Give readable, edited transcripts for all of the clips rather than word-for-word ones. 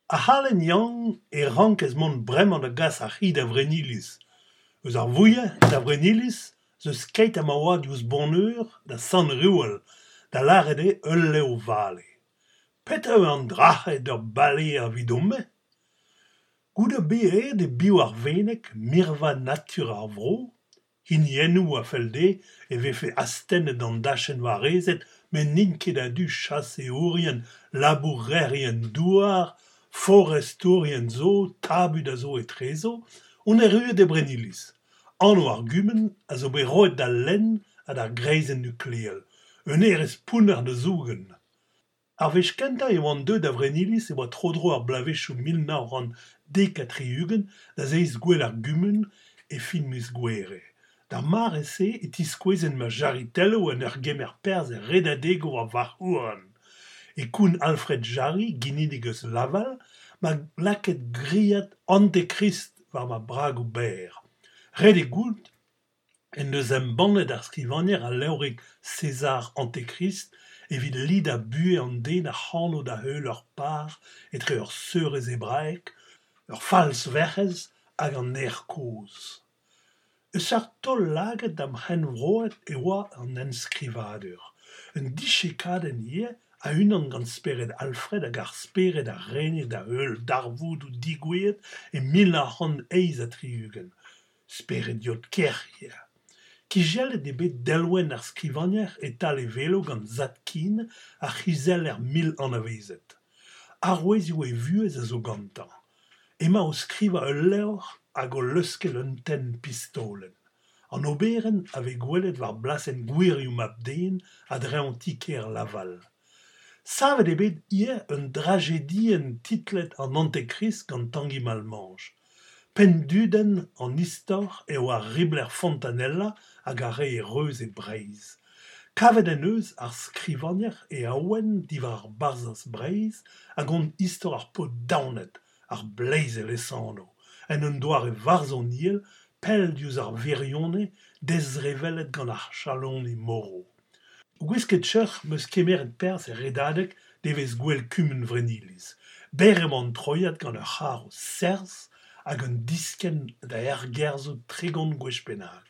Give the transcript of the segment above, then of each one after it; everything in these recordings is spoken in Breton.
A halen yang e rank ez mont bremañ da gas ar c'hi da vrenilis. Eus ar vouia da vrenilis, zeus keit am a oa diouz bonur da san ruel, da lâret e ul leo vale. Petra eo an drachet ur bale a vidome? Gouda be de bio ar venek mirva natur ar vro, hiniennou a felde e vefe astennet an dachenn varezet, men n'int ket a du chasse ourien, labourerien douar, forestourien zo, tabud a zo e trezo, on ruet e brenilis. Anno ar gumen a zo bet roet da lenn ha da greizenn nukleal, un erez pouner de zougen. Ar vez kentañ eo an deud da vrenilis e oa tro-dro ar blavechou 1914 da zeiz gwell ar gumen e fin mus gwere. Da mar ese e tiskouezenn ma jaritello en ur gemer perzh e redadego a varc'houarn. E koun Alfred Jarry, ginnidig eus Laval, ma laket griat Antéchrist war ma bragoù ber. Red e gout en deus embannet ar skrivagner a levreg César Antéchrist evit lid a bue an den a c'hanno da heul ur par etre ur seurez ebraek, ur fals verc'hez hag an aer-kozh. Eus ar taol laget d'am c'henvroet e oa an enskrivadur. Un dichekadenn ivez a unan gant spered Alfred hag ar spered a rene da heul darvoud ou digouet e 1930. Spered diot kerc'hier. Kijellet eo bet delwen ar skrivagner e tal e velo gant Zadkine a c'hizel 1000 anavezet. Arouezioù e vuez a zo gantañ. Ema o skriva ul levr hag o leuskel un tenn pistolen. An oberen ave gwelet war blasenn gwirioù mab den a dreon tiker Laval. Savet eo bet hier un dragedien titlet an Antéchrist gant Tanguy Malmange. Penn-duden an istor eo ar Ribler Fontanella hag a re e reuz e Breizh. Kavet en eus ar skrivagner e aouen diwar ar barzhas Breizh hag on istor ar pod daonet, ar Blaise Alessandro, en un doar e varzhoniel pell diouz ar virionez dezrevellet gant ar chalon e moro. Gwisket cheur meus kemeret perzh e redadeg devez gwell kumen vrenilis. Beremañ troiat gant ur c'har o serzh hag un diskenn da ergerzo tregont gwechpennak.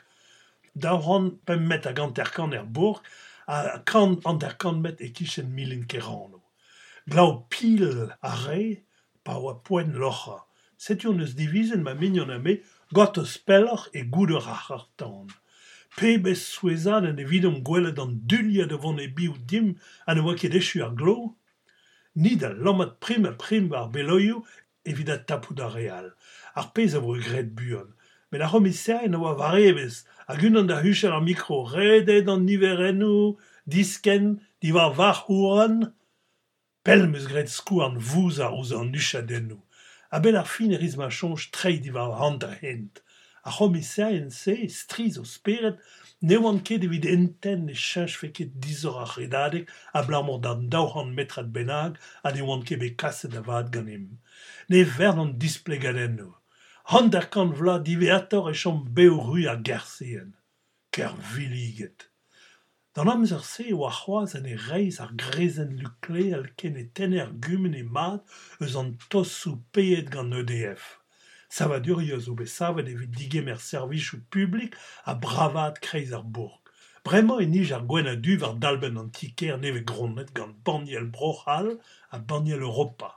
Daoran pemmet hag anterkan bourg a kan anterkan met e kichen milin kerano. Glav pil a re pa oa poent locha. Setu eus divizen ma mignon ame got eus pelloc'h e gouder ar tan. Pebez souezad en evidom gwelet an duliad evon e biv dim an oa ket echu ar glo? Ni da lammat prim a prim war beloioù evit a tapout ar real. Ar pezh a vo e gret buan. Men ar c'homisserien a oa varevez hag unan da huchel ar mikro redet an niverennoù, diskenn, diwar varc'houarn. Pell meus gret skouarn vouzar ouz an uchadennoù. A bel ar fin eriz ma chonj trei diwar hant a hent. Ar c'homisserien se, striz o speret, ne oan ket evit enten e cheñch feket dizor ar redadeg a blamor d'an 200 metrat bennak ha ne oan ket bet kaset avad gant em. Ne vern an displegadennoù. Handerkan vla diveator e chom beo ruz ar gerseen. Ker viliget. Dan amzer se oa c'hoaz en e reiz ar grezenn nukleal ken e tenner gumen e mat eus an tossoù peet gant EDF. Savadurioù zo bet savet evit digemer servijoù publik a bravad kreiz ar bourg. Bremañ e nij ar gwenn a du war dalbenn an tiker neve gronnet gant Baniel Brochal a Baniel Europa.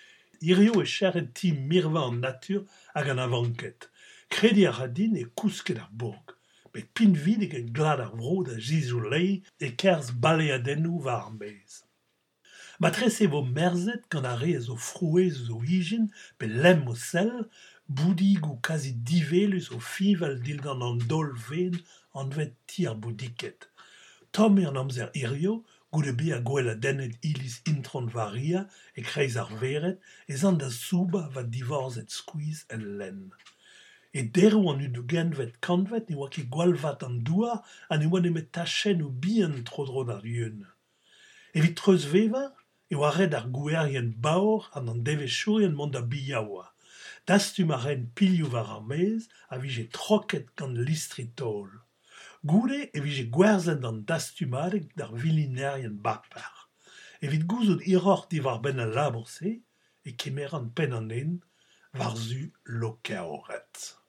Irio e cheret ti mirva an natur hag an avanket. Kredi a radin e kousket ar bourg. Bet pinvidig e glad ar vro da jizou lei e kerzh baleadennoù war ar bez. Matrese vo merzet gant a re zo frouez zo ijin pe lem o sel, boudig ou kazi divelus o fival dil gant an dol ven an vet ti ar boudiket. Tom an amzer irio, goude be a gwell a dennet ilis intron varia e kreiz ar veret, e zan da souba va divorzet skouiz en lenn. E derou an udogen vet kanvet ne oa ket gwalvat an douar ha ne oa nemet tachen ou bihan tro-dro d'ar yeun. Evit treuz vevañ, e oa red ar gouerien baor an an deveziourien mont da biyaoua. Dastum a ren pilioù war ar mez a vije troket gant listritol. Goude e vije gwerzent an dastumadeg d'ar vilinerien bapar. Evit gouzout iroc'h diwar ben a labour se, e kemer an pen an en, war zu lo kaoret.